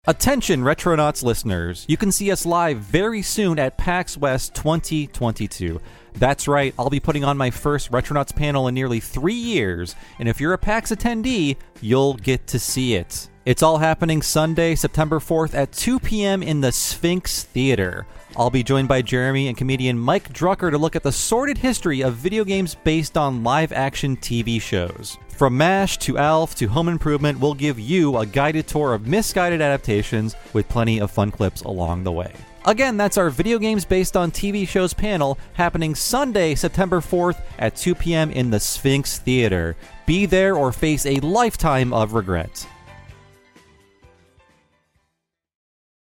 Attention Retronauts listeners, you can see us live very soon at PAX West 2022. That's right, I'll be putting on my first Retronauts panel in nearly 3 years, and if you're a PAX attendee, you'll get to see it. It's all happening Sunday, September 4th at 2 p.m. in the Sphinx Theater. I'll be joined by Jeremy and comedian Mike Drucker to look at the sordid history of video games based on live-action TV shows. From MASH to ALF to Home Improvement, we'll give you a guided tour of misguided adaptations with plenty of fun clips along the way. Again, that's our video games based on TV shows panel happening Sunday, September 4th at 2 p.m. in the Sphinx Theater. Be there or face a lifetime of regret.